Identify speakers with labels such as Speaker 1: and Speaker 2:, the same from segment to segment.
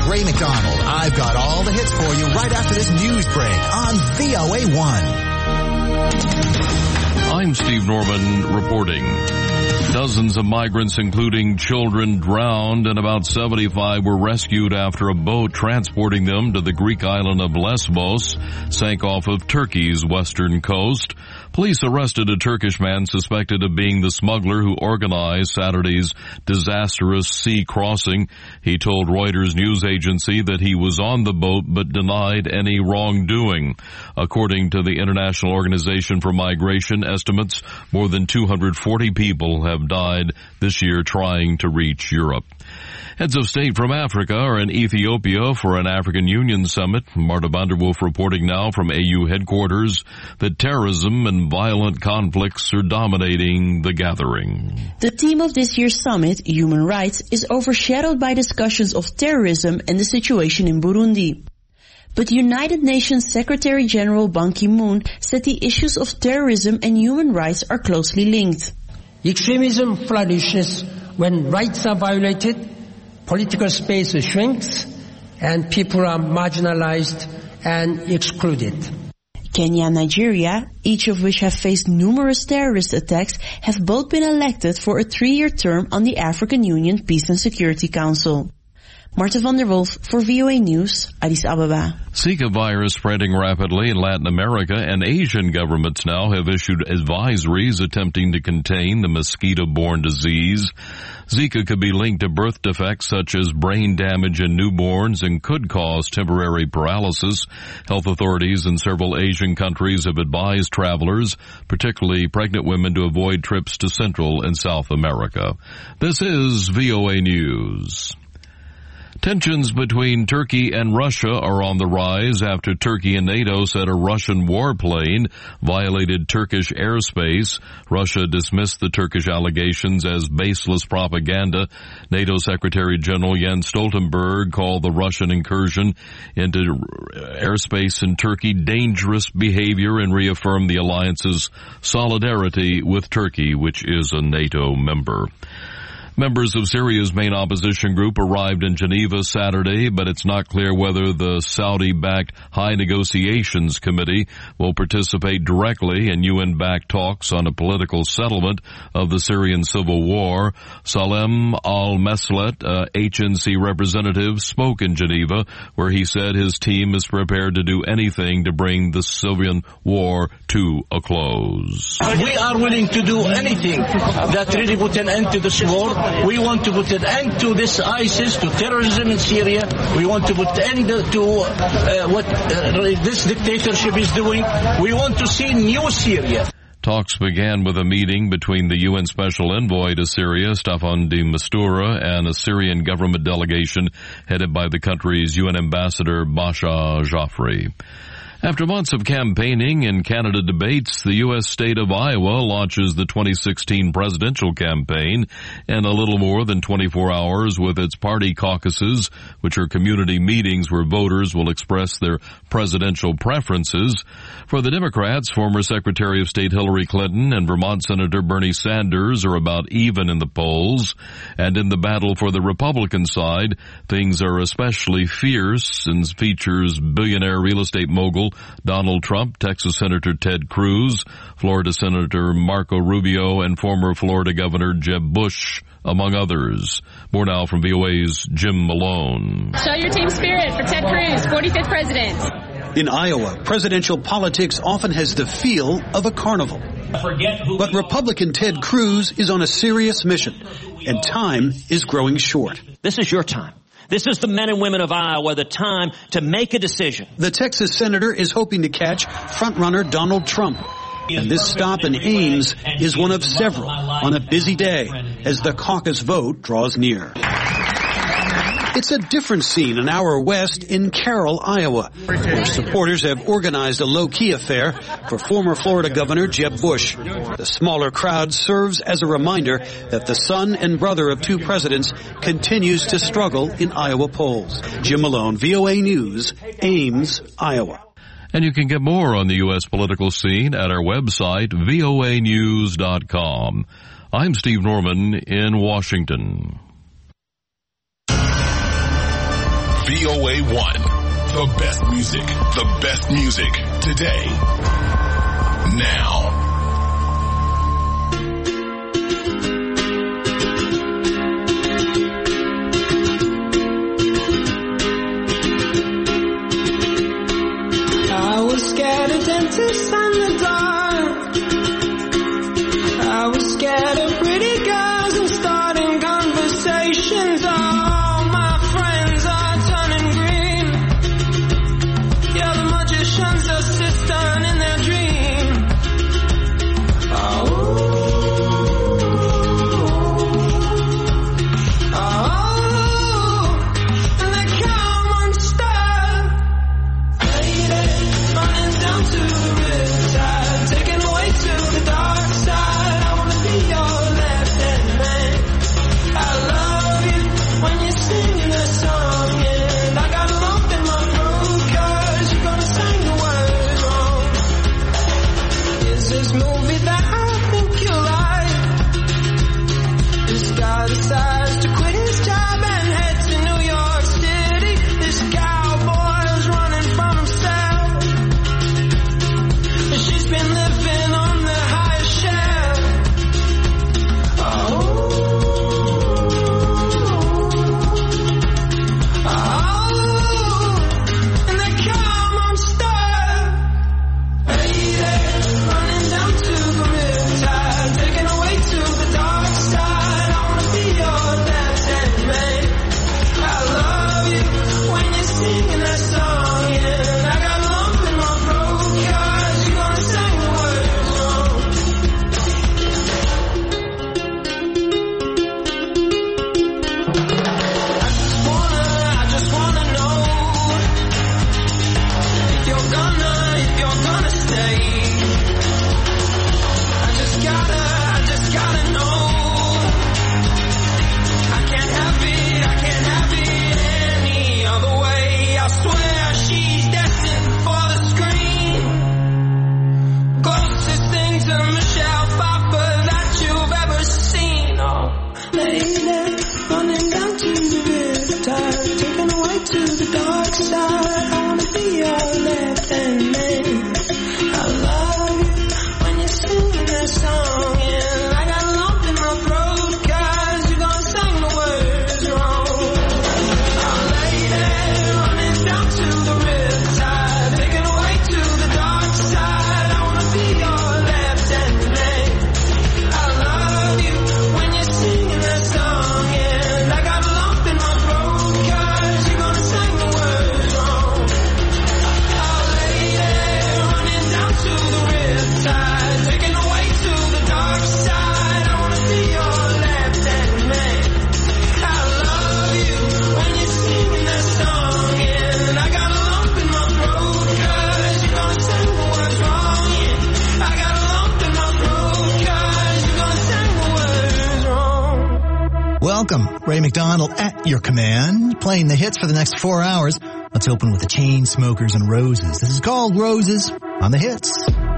Speaker 1: Ray McDonald. I've got all the hits for you right after this news break on VOA1.
Speaker 2: I'm Steve Norman reporting. Dozens of migrants, including children, drowned and about 75 were rescued after a boat transporting them to the Greek island of Lesbos sank off of Turkey's western coast. Police arrested a Turkish man suspected of being the smuggler who organized Saturday's disastrous sea crossing. He told Reuters news agency that he was on the boat but denied any wrongdoing. According to the International Organization for Migration, estimates more than 240 people have died this year trying to reach Europe. Heads of state from Africa are in Ethiopia for an African Union summit. Marta Vanderwolf reporting now from AU headquarters that terrorism and violent conflicts are dominating the gathering.
Speaker 3: The theme of this year's summit, human rights, is overshadowed by discussions of terrorism and the situation in Burundi. But United Nations Secretary General Ban Ki-moon said the issues of terrorism and human rights are closely linked.
Speaker 4: Extremism flourishes when rights are violated, political space shrinks, and people are marginalized and excluded.
Speaker 3: Kenya and Nigeria, each of which have faced numerous terrorist attacks, have both been elected for a 3-year term on the African Union Peace and Security Council. Marta van der Wolf for VOA News, Addis Ababa.
Speaker 2: Zika virus spreading rapidly in Latin America, and Asian governments now have issued advisories attempting to contain the mosquito-borne disease. Zika could be linked to birth defects such as brain damage in newborns and could cause temporary paralysis. Health authorities in several Asian countries have advised travelers, particularly pregnant women, to avoid trips to Central and South America. This is VOA News. Tensions between Turkey and Russia are on the rise after Turkey and NATO said a Russian warplane violated Turkish airspace. Russia dismissed the Turkish allegations as baseless propaganda. NATO Secretary General Jens Stoltenberg called the Russian incursion into airspace in Turkey dangerous behavior and reaffirmed the alliance's solidarity with Turkey, which is a NATO member. Members of Syria's main opposition group arrived in Geneva Saturday, but it's not clear whether the Saudi-backed High Negotiations Committee will participate directly in UN-backed talks on a political settlement of the Syrian civil war. Salem al-Meslet, HNC representative, spoke in Geneva, where he said his team is prepared to do anything to bring the Syrian war to a close.
Speaker 5: We are willing to do anything that really put an end to this war. We want to put an end to this ISIS, to terrorism in Syria. We want to put an end to what this dictatorship is doing. We want to see new Syria.
Speaker 2: Talks began with a meeting between the UN Special Envoy to Syria, Staffan de Mistura, and a Syrian government delegation headed by the country's UN Ambassador Basha Jafri. After months of campaigning and Canada debates, the U.S. state of Iowa launches the 2016 presidential campaign in a little more than 24 hours with its party caucuses, which are community meetings where voters will express their presidential preferences. For the Democrats, former Secretary of State Hillary Clinton and Vermont Senator Bernie Sanders are about even in the polls. And in the battle for the Republican side, things are especially fierce and features billionaire real estate mogul Donald Trump, Texas Senator Ted Cruz, Florida Senator Marco Rubio, and former Florida Governor Jeb Bush, among others. More now from VOA's Jim Malone.
Speaker 6: Show your team spirit for Ted Cruz, 45th president.
Speaker 7: In Iowa, presidential politics often has the feel of a carnival. But Republican Ted Cruz is on a serious mission, and time is growing short.
Speaker 8: This is your time. This is the men and women of Iowa, the time to make a decision.
Speaker 7: The Texas senator is hoping to catch frontrunner Donald Trump. And this stop in Ames is one of several on a busy day as the caucus vote draws near. It's a different scene an hour west in Carroll, Iowa, where supporters have organized a low-key affair for former Florida Governor Jeb Bush. The smaller crowd serves as a reminder that the son and brother of two presidents continues to struggle in Iowa polls. Jim Malone, VOA News, Ames, Iowa.
Speaker 2: And you can get more on the U.S. political scene at our website, voanews.com. I'm Steve Norman in Washington.
Speaker 9: VOA1. The best music today. Now.
Speaker 10: I was scared of dentists and the dark. I was scared of pretty girls and starting conversations. All my friends are turning green. Yeah, the magician's assistant in their dream. And they come unstuck. Running down to the riptide, taken away to the dark side. I wanna be your left-hand man. I love you when you're singing that song, and I got a lump in my throat 'cause you're gonna sing the words wrong. Is this movie that I think you like? This guy decides to quit his job and head to New York City. This cowboy's running from himself. She's been living on the highest shelf. And they come unstuck. Running down to the riptide, taken away to the dark side. I wanna be your left-hand man. I love you when you're singing that song, and I got a lump in my throat 'cause you're gonna sing the words wrong. I just wanna know if you're gonna stay. I just gotta know. I can't have it any other way. I swear she's destined for the screen. Closest thing to Michelle Pfeiffer that you've ever seen. Oh, lady, running down to the riptide, taken away to the dark side. I wanna be your left-hand man. I love you when you're singing that song, and I got a lump in my throat 'cause you're gonna sing the words wrong. Oh, lady, running down to the riptide, taken away to the dark side. I wanna be your left-hand man. I love you when you're singing that song, and I got a lump in my throat 'cause you're gonna sing the words wrong. Oh, lady, running down to the riptide, taken away to the dark side. I wanna be your left-hand man. I love you when you're singing that song, and I got a lump in my throat 'cause you're gonna sing the words wrong. Yeah, I got a lump in my throat 'cause you're gonna sing the words wrong.
Speaker 1: Welcome, Ray McDonald at your command, playing the hits for the next 4 hours. Let's open with the Chainsmokers and Roses. This is called Roses on the Hits.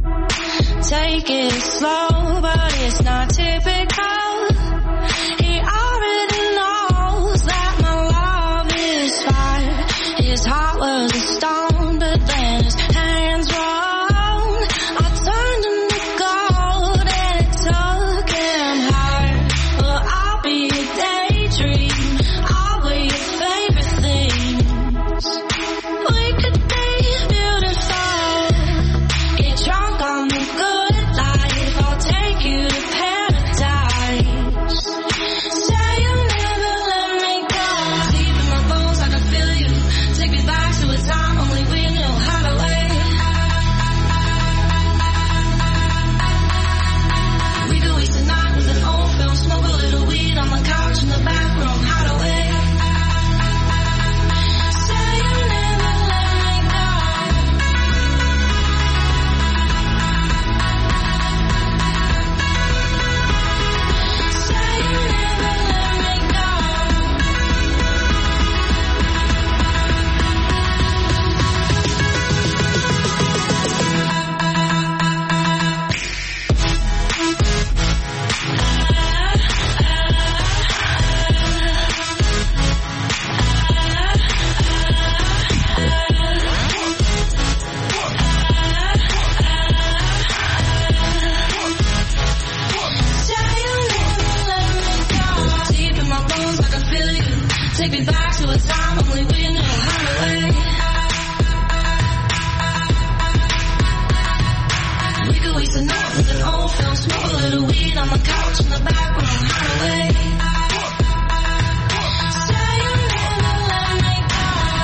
Speaker 11: Take it slow, but it's not typical. He already knows that my love is fire. His heart was a stone, but then his hands rolled. I turned him to gold and it took him higher. Well, I'll be a daydream. I'll wear your favorite things. We could be beautiful. Get drunk on the good life. I'll take you to paradise. Say you'll never let me go. Deep in my bones, I can feel you. Take me back Take me back to a time only we knew how to wait. We could waste a night with an old film, smoke a little weed on the couch in the back room, hideaway. Say you never let me go.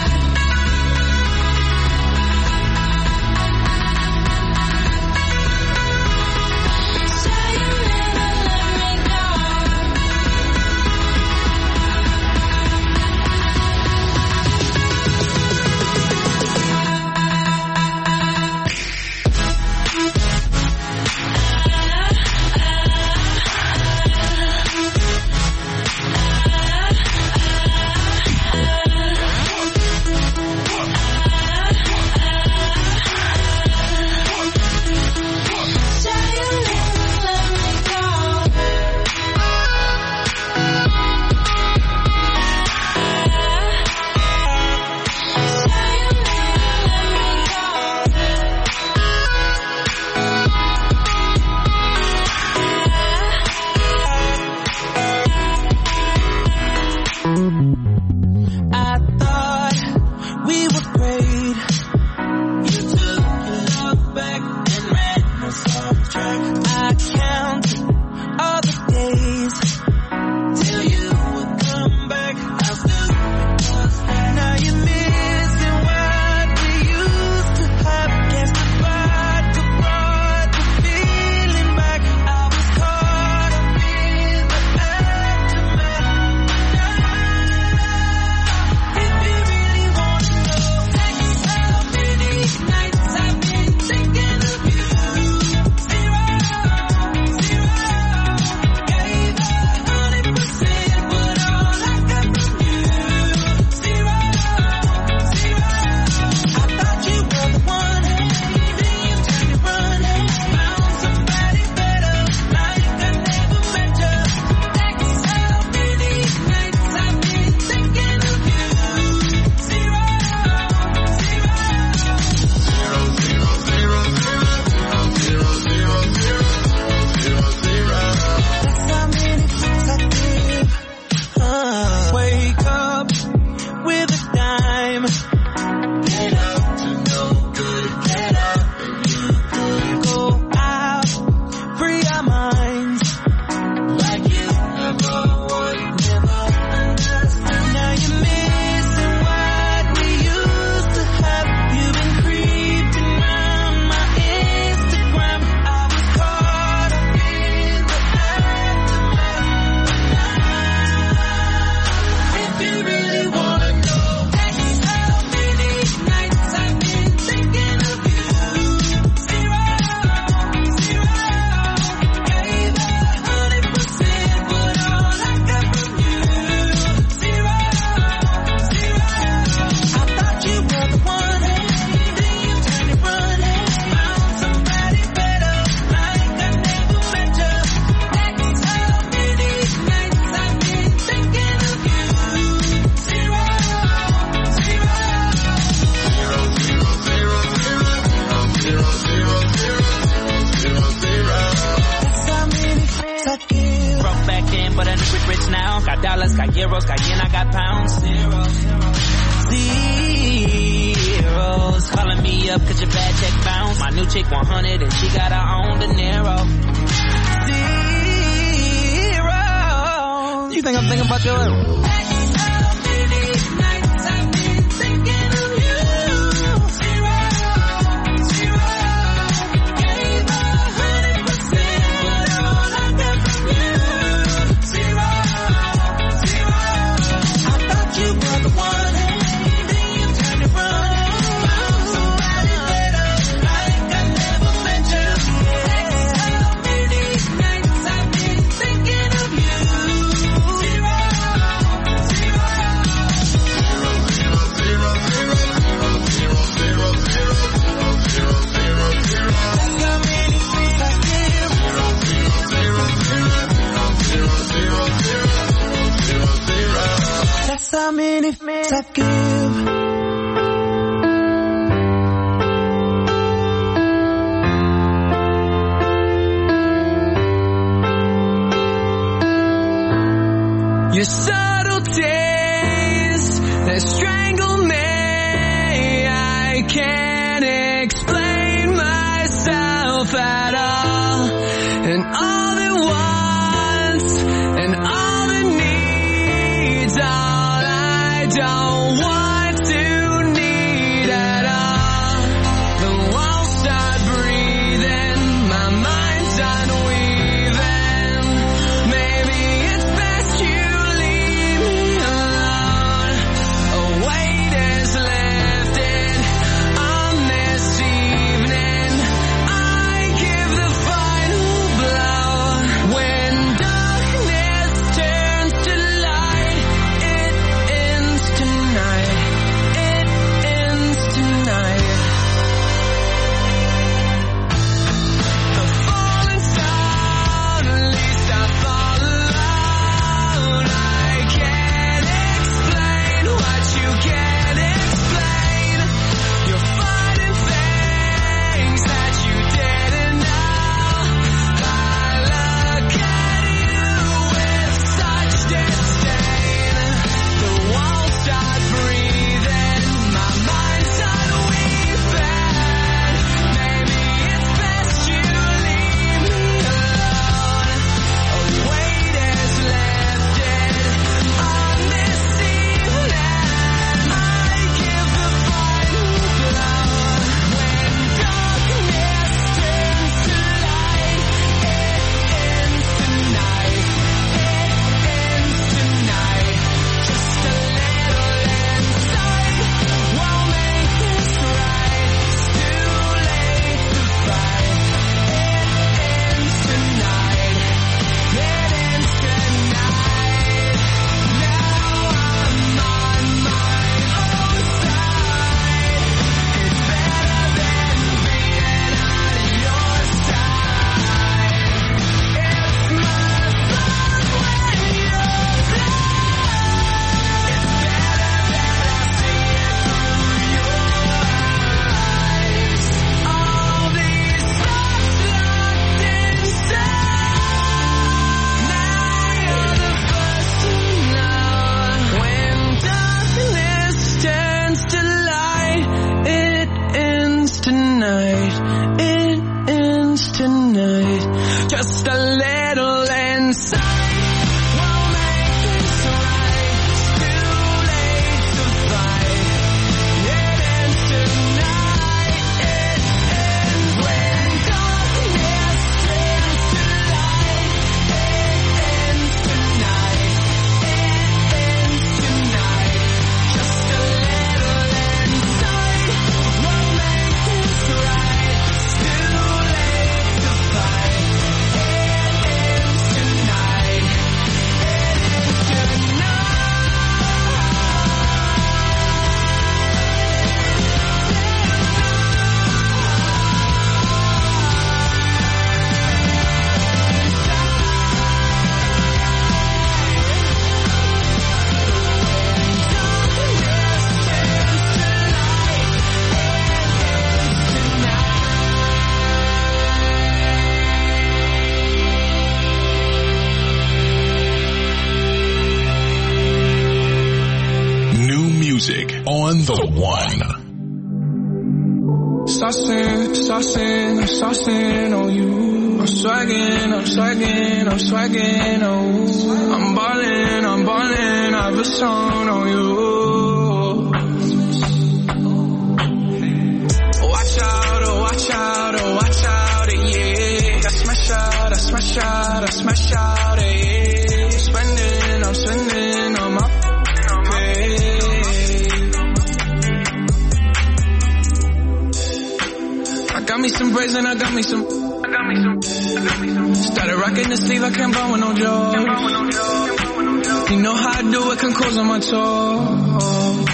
Speaker 11: Say you never let me go.
Speaker 10: Your subtlety wanna strangle me. I can't explain myself at all. And all the wants and all the needs, all I don't want to need at all. The walls start breathing, my mind's unweaving. Maybe it's best you leave me alone. A weight is lifted on this evening. I give the final blow. When darkness turns to light, it ends tonight. It ends tonight. The falling stone, at least I fall alone. I can't explain what you can't explain. You're fighting things that you didn't know. I look at you with such disdain. The walls start breathing, my mind's unweaving. Maybe it's best you leave me alone. A weight is lifted on this evening. I give the final blow. When darkness turns to light, it ends tonight. It ends tonight. Just a little insight will make this right. It's too late to fight. It ends tonight. It ends tonight. Now I'm on my own side. It's better than being on your side. It's my fault when you're blind. It's better that I see it through your eyes. All these thoughts locked inside. Now you're the first to know. When darkness turns to light, it ends tonight. It ends tonight. Just a little insight will make this right. It's too late to fight. It ends tonight. It ends when darkness turns to light. It ends tonight. It ends tonight. Just a little insight will make this right. It's too late to fight. It ends tonight. It ends
Speaker 9: New music on the one.
Speaker 10: Saucing on you. I'm swagging, oh. I'm ballin', I've a song on you. Watch out, yeah. I smash out, yeah. I'm spending on my pay. I got me some braids and I got me some. Started rocking the sleeve, I can't buy with no joy. You know how I do it, can close on my toes.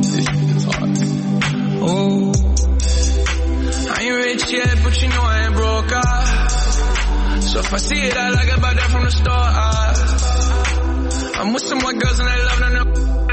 Speaker 10: Oh, I ain't rich yet, but you know I ain't broke. So if I see it, I like it, buy that from the store. I'm with some white girls and they love to know.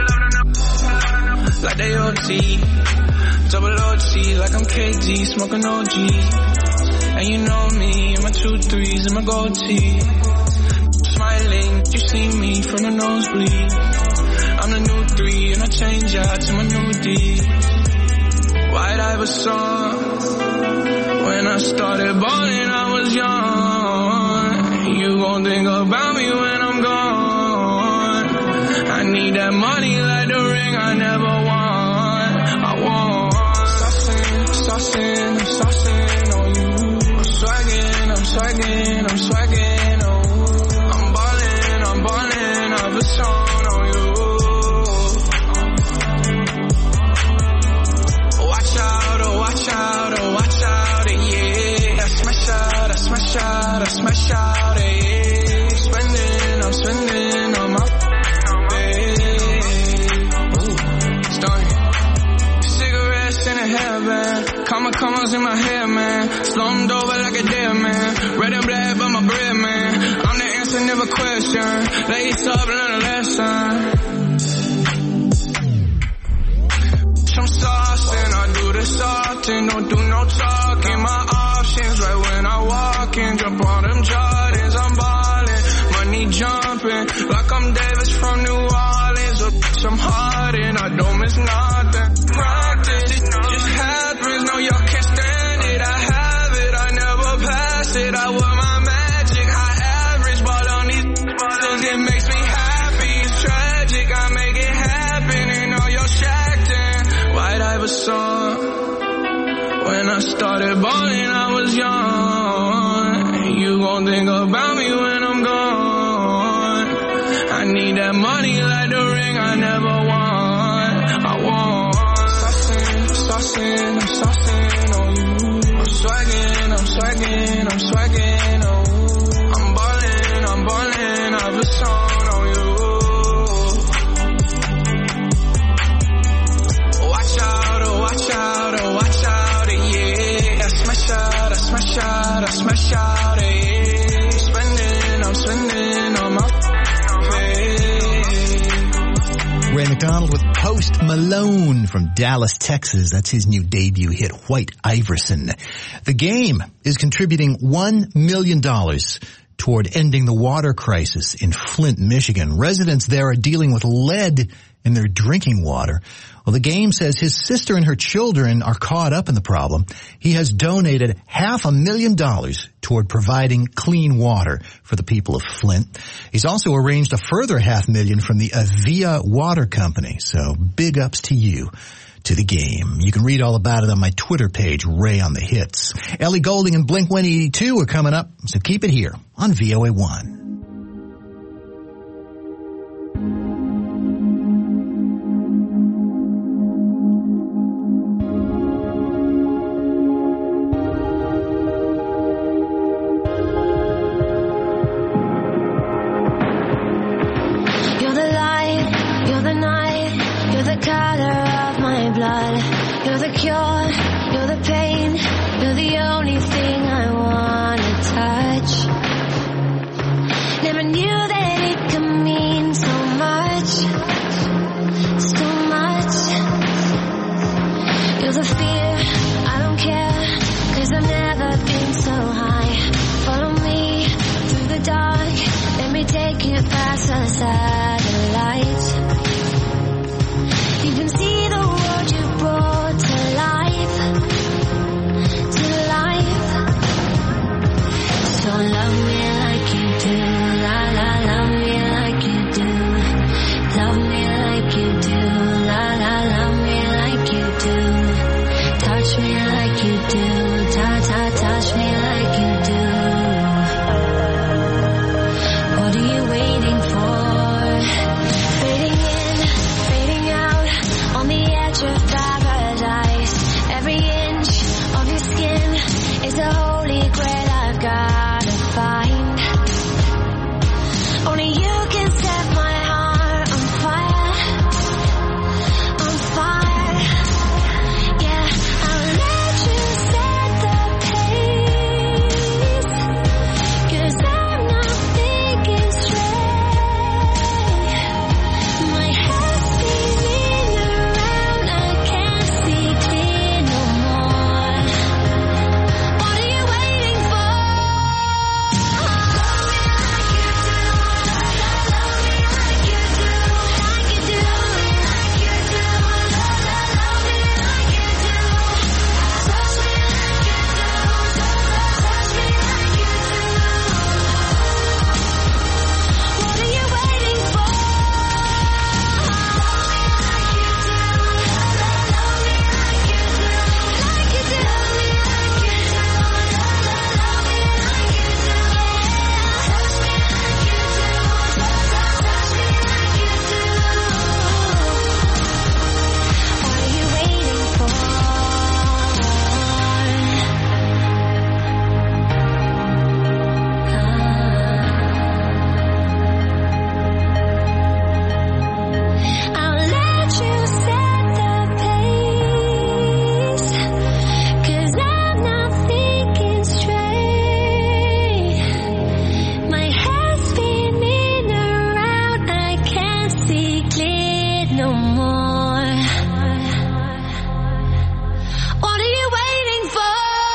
Speaker 10: Like they OT, double OT, like I'm KD, smoking OG. And you know me, my 2 3s and my gold tee. Smiling, you see me from the nosebleed. I'm the new 3 and I change out to my new D. White Iverson. When I started balling, I was young. You gon' think about me when I'm gone. I need that money like the ring I never won. I want saucing on you. I'm swagging, oh. I'm ballin', I've a song on you. Watch out, yeah. I smash out, yeah. I'm spending on my cigarettes in a hairband. Commas in my hair, man. Slumped over like a dead man. Red and black, but my bread, man. I'm the answer, never question. Lace up, learn a lesson. Some saucing, I do this often. Don't do no talking. My options right when I walk in. Jump on them Jordans, I'm ballin'. Money jumping like I'm Davis from New Orleans. Or I'm Harden, I don't miss nothing. Practice, it just happens. No, y'all can't stand it. I have it, I never pass it. I wear my magic, high average. Ball on these bottles, it makes me happy. It's tragic, I make it happen. And all your Shackton, White Iverson. When I started balling, I was young. You gon' think about me when I'm gone. I need that money like the ring I never won. I want saucing on you. I'm swagging, oh. I'm ballin', I've a song on you. Watch out, yeah. I smash out, yeah. I'm spending on my
Speaker 1: Ray McDonald with Post Malone from Dallas, Texas. That's his new debut hit, White Iverson. The Game is contributing $1 million toward ending the water crisis in Flint, Michigan. Residents there are dealing with lead in their drinking water. Well, The Game says his sister and her children are caught up in the problem. He has donated $500,000 toward providing clean water for the people of Flint. He's also arranged a further $500,000 from the Avia Water Company. So big ups to you, to The Game. You can read all about it on my Twitter page, Ray on the Hits. Ellie Goulding and Blink-182 are coming up, so keep it here on VOA1.
Speaker 11: You can see the world you brought to life. no more. What are you waiting for?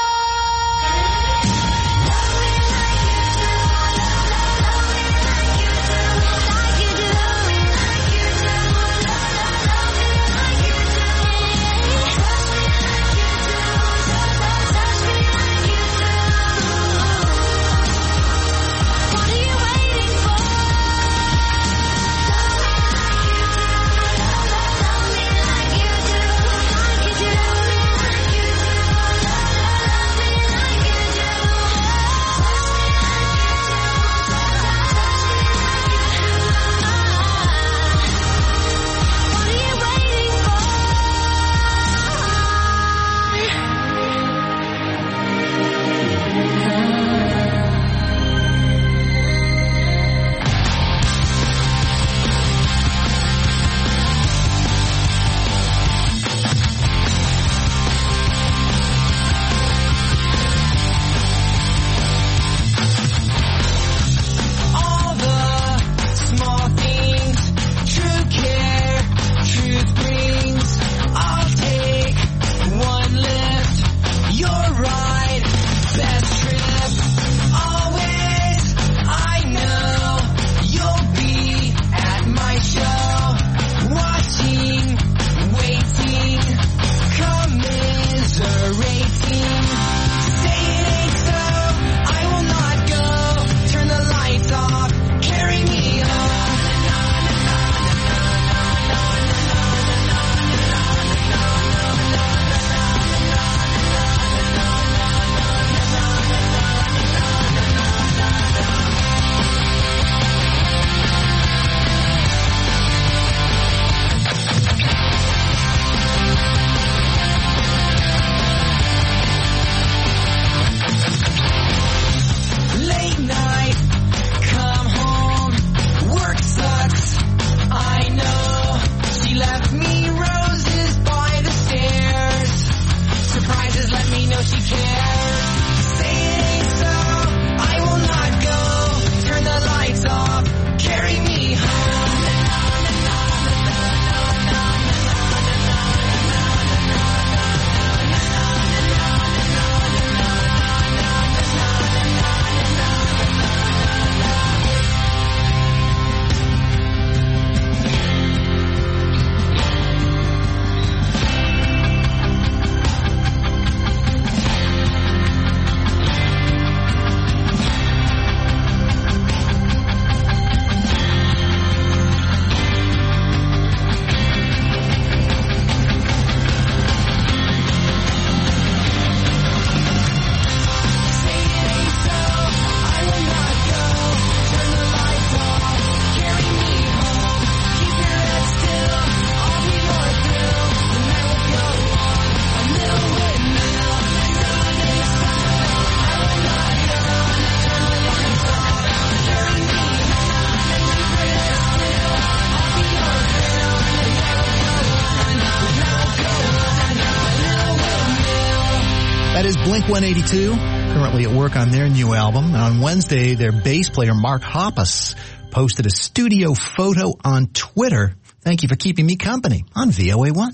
Speaker 1: Blink-182, currently at work on their new album. On Wednesday, their bass player, Mark Hoppus, posted a studio photo on Twitter. Thank you for keeping me company on VOA1.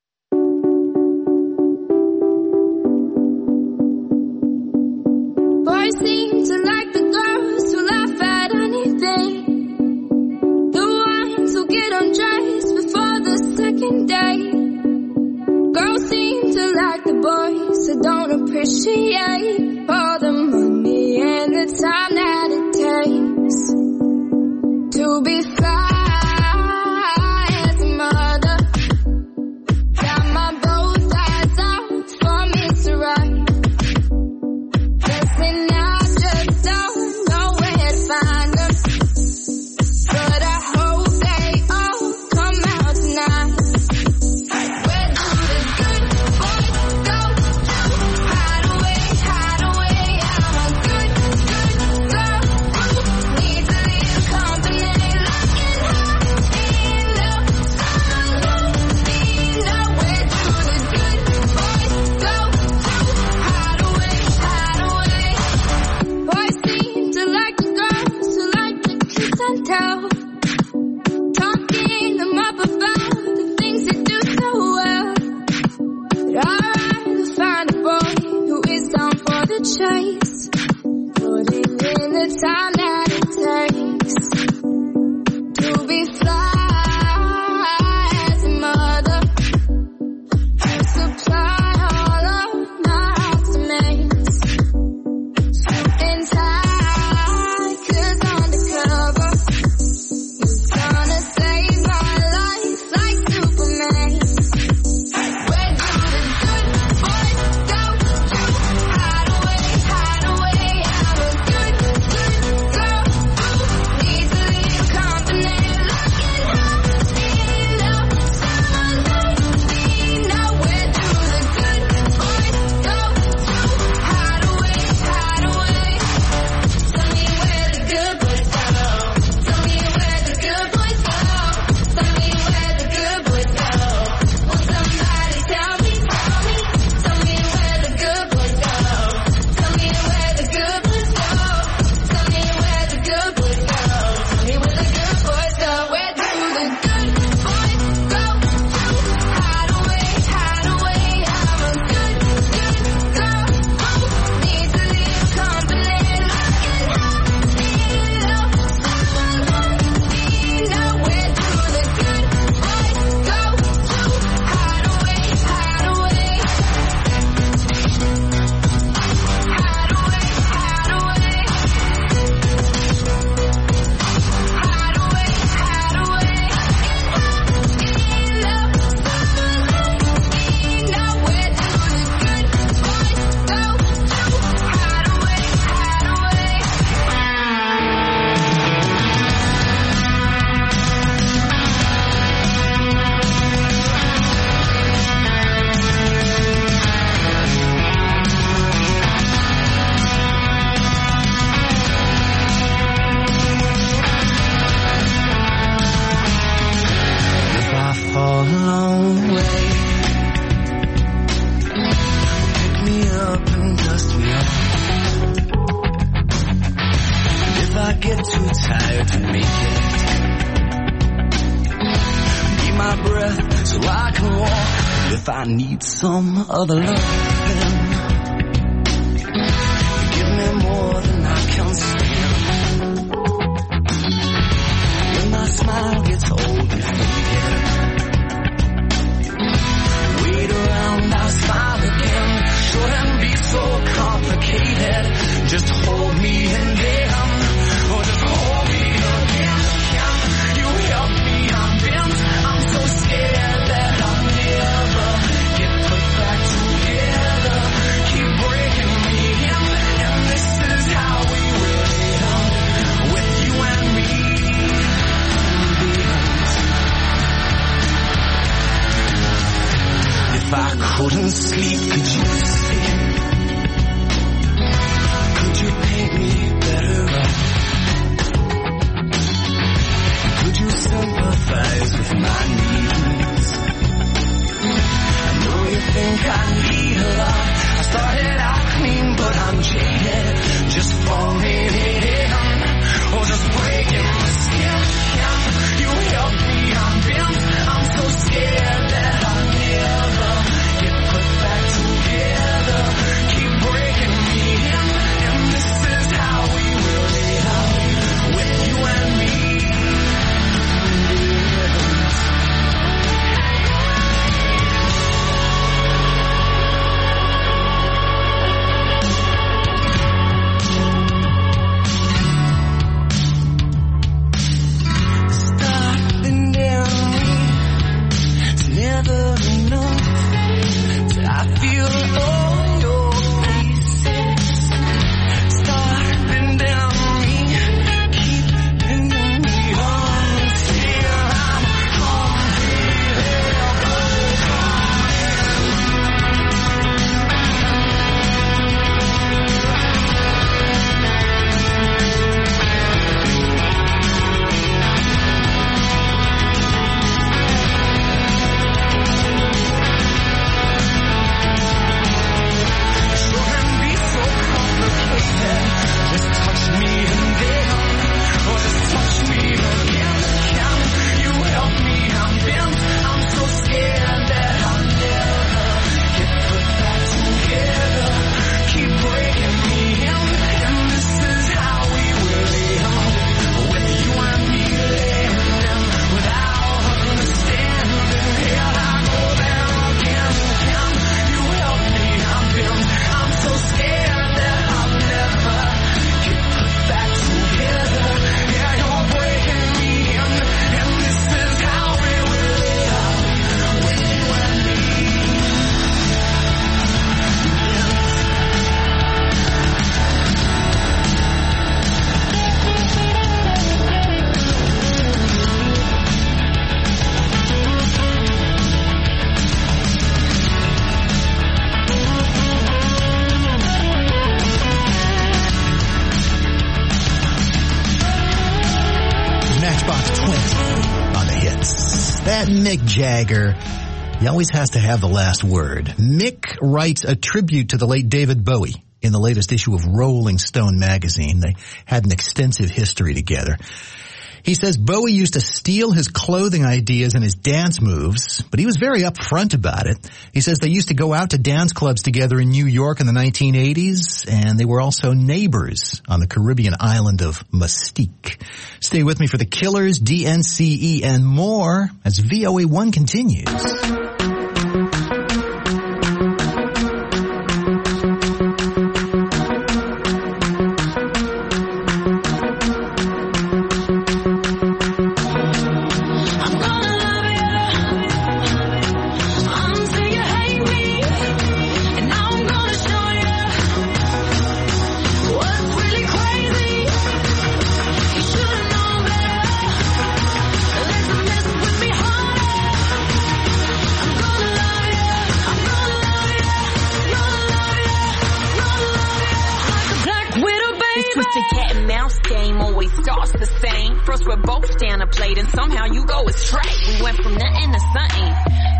Speaker 11: Boys seem to like the girls who laugh at anything. The ones who get undressed before the second date. Girls seem to like the boys who don't appreciate all the money and the time that it takes to be fly as a mother. Got my both eyes out for me to ride. Guessing I just don't know where to find them, but I hope they all come out tonight. Where do the good boys go to hide away, hide away?
Speaker 10: own way. Pick me up and dust me off. And if I get too tired to make it, need my breath so I can walk. And if I need some other love, then give me more than I can stand. When my smile gets old and faded, wait around, I'll smile again. Shouldn't be so complicated. Just hold me and then, or just hold me again. Can you help me? I'm bent. I'm so scared that I'll never get put back together. Keep breaking me in, and this is how we really are, with you and me. If I couldn't sleep, could you stay? Could you paint me better up? Could you sympathize with my needs? I know you think I need a lot. I started out clean, but I'm jaded. Just falling in, or just breaking my skin. Can you help me? I'm bent. I'm so scared that I'll never get put back together. Keep breaking me in, and this is how we really are, with you and me. Stopping down me, it's never enough till I feel all your faces. Stopping down me, keeping me on till I'm shouldn't be so complicated. Just touch me and then, or just touch me again. Can you help me? I'm bent. I'm so scared that I'll never get put back together. Keep breaking me in, and this is how we really are, with you and me landing without understanding. Here I go there again. Can you help me? I'm bent. I'm so scared that I'll never get put back together. Yeah, you're breaking me in, and this is how we really are, with you and me.
Speaker 1: Matchbox 20 on the hits. That Mick Jagger, he always has to have the last word. Mick writes a tribute to the late David Bowie in the latest issue of Rolling Stone magazine. They had an extensive history together. He says Bowie used to steal his clothing ideas and his dance moves, but he was very upfront about it. He says they used to go out to dance clubs together in New York in the 1980s, and they were also neighbors on the Caribbean island of Mustique. Stay with me for The Killers, DNCE, and more as VOA1 continues.
Speaker 12: First we're both down a plate and somehow you go astray. We went from nothing to something.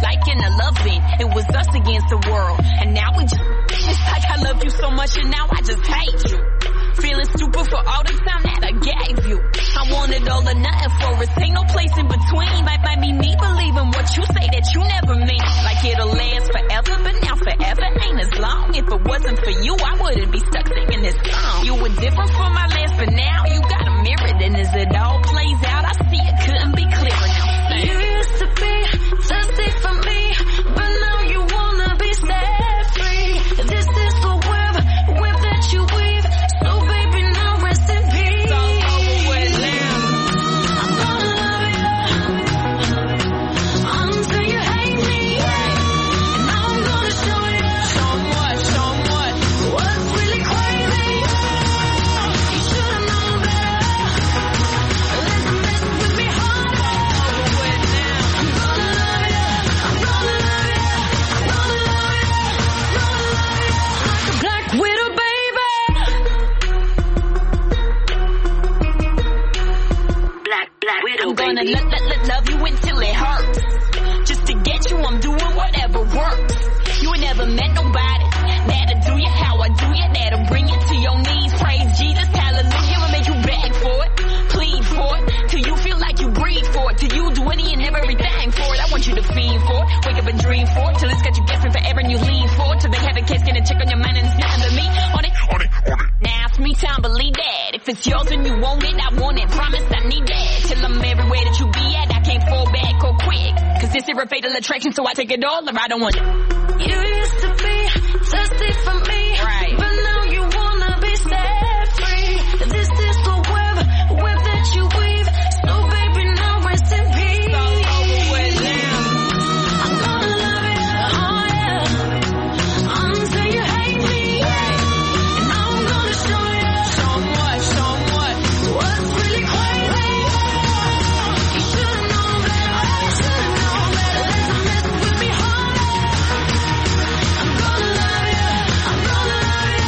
Speaker 12: it was us against the world. And now we just, it's like I loved you so much and now I just hate you. Feeling stupid for all the time that I gave you. I wanted all or nothing for us, ain't no place in between. Might be me believing what you say that you never mean. Like it'll last forever, but now forever ain't as long. If it wasn't for you, I wouldn't be stuck singing this song. You were different from my last, but now you got a mirror. Then as it all plays out, I see it couldn't be clearer now.
Speaker 11: You used to be thirsty for me, but now you wanna be set free. This is the web that you weave. So baby, now rest in peace.
Speaker 12: It's all over with now.
Speaker 11: I'm gonna love you until you hate me. And now I'm gonna show you.
Speaker 12: Show 'em what?
Speaker 11: What's really crazy? You should've known better. Let's mess with me harder.
Speaker 12: Over with now.
Speaker 11: I'm gonna love you. I'm gonna love you. I'm gonna love you. Like a black widow, baby. Black widow,
Speaker 12: I'm gonna
Speaker 11: baby.
Speaker 12: love you until it hurts. Just to get you, I'm doing whatever works. You ain't never met nobody that'll do you how I do you, that'll bring you to your knees. Praise Jesus, hallelujah, will make you beg for it, plead for it, till you feel like you breathe for it, till you do any and everything for it. I want you to fiend for it, wake up and dream for it, till it's got you guessing forever and you lean for it, till they have a case, get a check on your mind and it's nothing but me on it. Now it's me time, believe that. If it's yours and you want it, I want it. Promise I need that. Till I'm everywhere that you be at, I can't fall back or quick. Cause this is a fatal attraction, so I take it all or I don't want it.
Speaker 11: You used to be thirsty for me,
Speaker 12: Right.
Speaker 11: but now you wanna be set free. This is the web that you weave. So baby, now rest in peace.
Speaker 12: It's all over with now.
Speaker 11: I'm gonna love you, oh yeah, until you hate me. And now I'm gonna show you.
Speaker 12: Show 'em what?
Speaker 11: What's really crazy? You should've known better. Let's mess with me harder. I'm gonna love you. I'm gonna love you.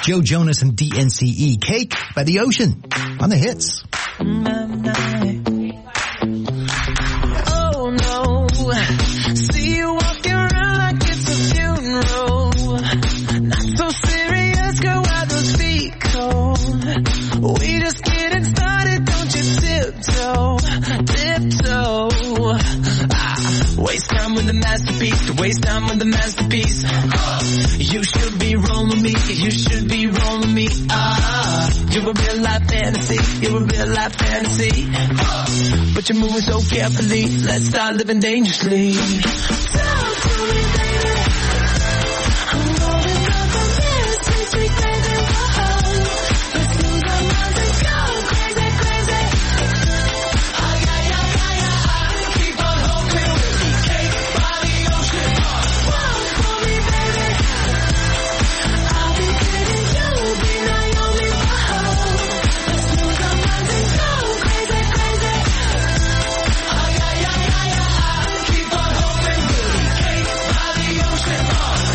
Speaker 1: Joe Jonas and DNCE, Cake by the Ocean on the hits.
Speaker 10: Oh no, see you walking around like it's a funeral. Not so serious, girl, why those feet cold? We just getting started, don't you tiptoe. Waste time with the masterpiece, waste time with the masterpiece. You should be rolling me, you should be rolling me. You're a real life fantasy, you're a real life fantasy. But you're moving so carefully, let's start living dangerously. Talk to me, baby. I'm going up from this, makes me crazy. Let's lose our minds and go crazy, crazy. Keep on hoping we'll be cake by the ocean. Walk for me, baby. I'll be pretty, you'll be Naomi. Let's lose our minds and go crazy, crazy. Keep on hoping we'll be cake by the ocean.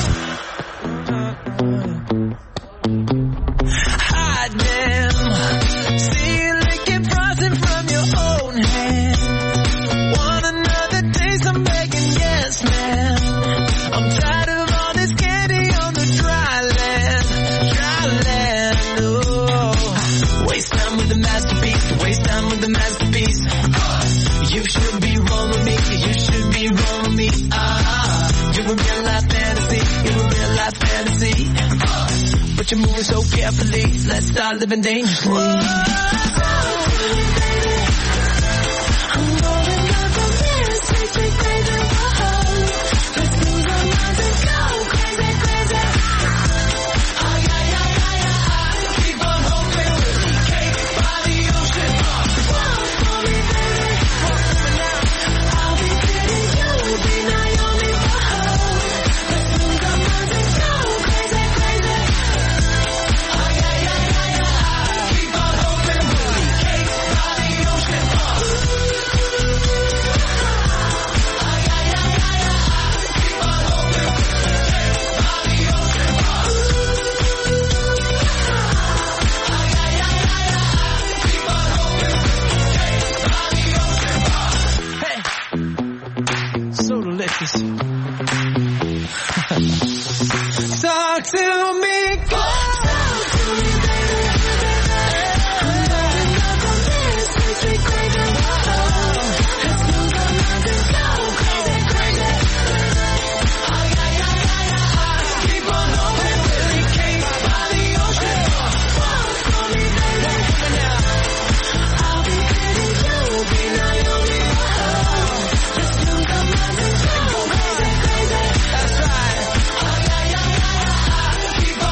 Speaker 10: Hot damn, see you licking frozen from your own hand. Want another taste? I'm begging, yes, man. I'm tired of all this candy on the dry land, dry land. Oh, waste time with the masterpiece, waste time with the masterpiece. You should be rolling me, you should be rolling me. You're a real life fantasy, you're a real life fantasy. But you're moving so carefully, let's start living dangerously. I'm going up from this, makes me crazy. Let's lose our minds and go crazy, crazy. Keep on hoping we'll be cake by the ocean. Walk for me, baby. I'll be pretty, you'll be Naomi. Let's lose our minds and go crazy, crazy. Keep on hoping we'll be cake by the ocean. Hey, so delicious. Talk to me, girl. Talk to me, baby. I'm going up from this, makes me crazy. Let's lose our minds and go crazy, crazy. Keep on hoping we'll be cake by the ocean. Walk for me, baby. I'll be pretty, you'll be Naomi. Let's lose our minds and go crazy, crazy. That's right. Keep on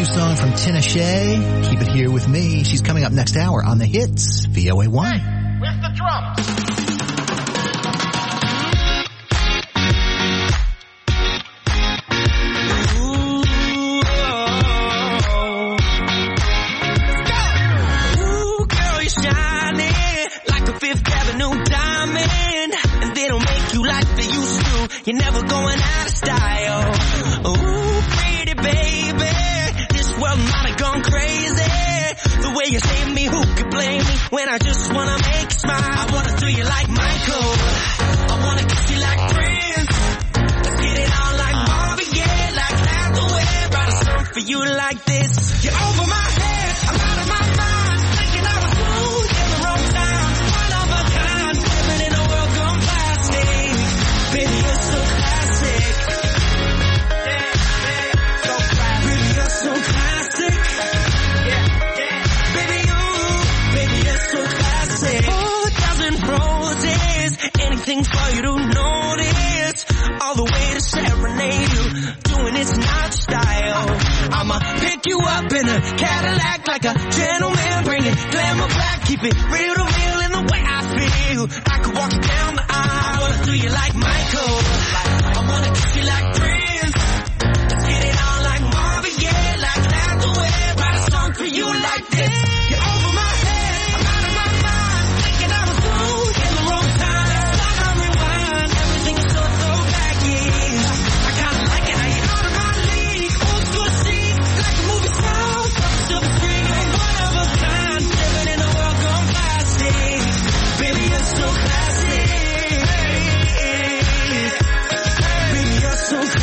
Speaker 1: song from Tinashe. Keep it here with me. She's coming up next hour on the hits, VOA1.
Speaker 13: Hey, with the drums.
Speaker 10: You're never going out of style. Ooh, pretty baby, this world might have gone crazy. The way you save me, who could blame me when I just wanna make you smile? I wanna do you like Michael, I wanna kiss you like Prince. Let's get it on like Marvin Gaye, like Hathaway. Write a song for you like this. You're over my head, I'm out of my mind, thinking I was smooth in the wrong time. One of a kind, living in a world gone plastic. Baby, you're so classic. Baby, you're so classic. Baby, you're so classic. 4,000 roses, anything for you to notice. All the way to serenade you, doing it's not style. I'ma pick you up in a Cadillac like a gentleman, bring it glamour back, keep it real to real in the way I feel. I could walk you down the aisle, I wanna do you like Michael, I wanna kiss you like Prince. Let's get it on like Marvin Gaye, like Hathaway. Write a song for you like this. You're over my head, I'm out of my mind, thinking I was through in the wrong time. Like I rewind, everything is so throwbacky. I kinda like it how you're out of my league. Old school chic, like a movie star, silver screen. You're one of a kind, living in a world gone plastic. Baby, you're so classic. Baby, you're so classic.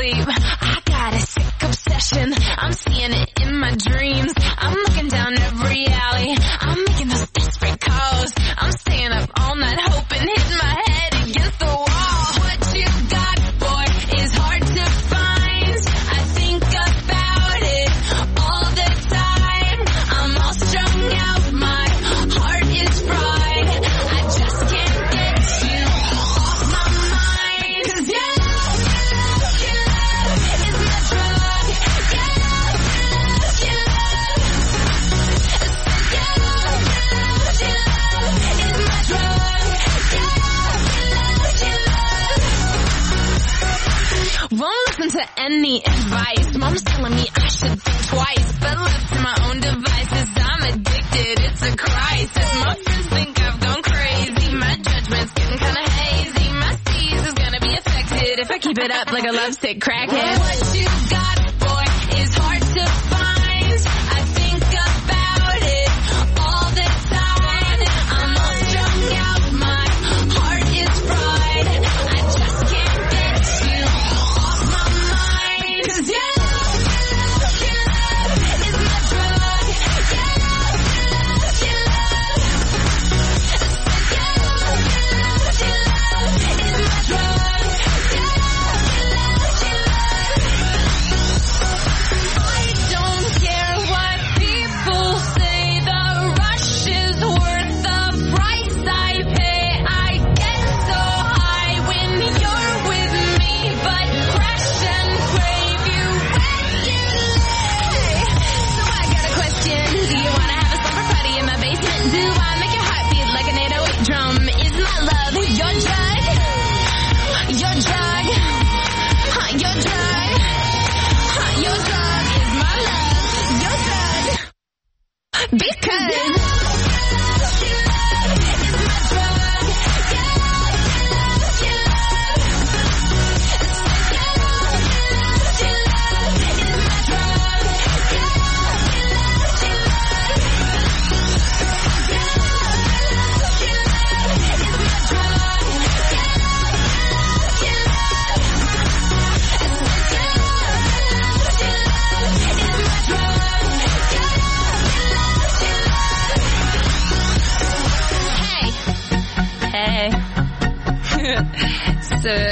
Speaker 11: sleep. I got a sick obsession, I'm seeing it in my dreams. I'm looking down every alley, I'm making those desperate calls. I'm staying up all night hoping, hitting my head against the wall. What you got, boy, is hard to find. I think about it all the time. I'm all strung out, my heart is fried. I just can't get you off my mind. 'Cause your love is my drug. Your love is my drug. Won't listen to any advice. Mom's telling me I should think twice, but left to my own devices, I'm addicted. It's a crisis. My friends think I've gone crazy. My judgment's getting kinda hazy. My steez is gonna be affected if I keep it up like a lovesick crackhead. What you got, boy, is hard to find. I think about it all the time. I'm all strung out, my heart is fried. I just can't get you off my mind. 'Cause your love is my drug. Your love is my drug. I don't care what people say, the rush is worth the price I pay. I get so high when you're with me, but crash and crave you when you lay. So I got a question, do you wanna have a slumber party in my basement? Do I make your heart beat like an 808 drum? Is my love your drug? Your drug? Your drug? Your drug is my love. Your drug. Because your love is my drug. Your love is my Hey. So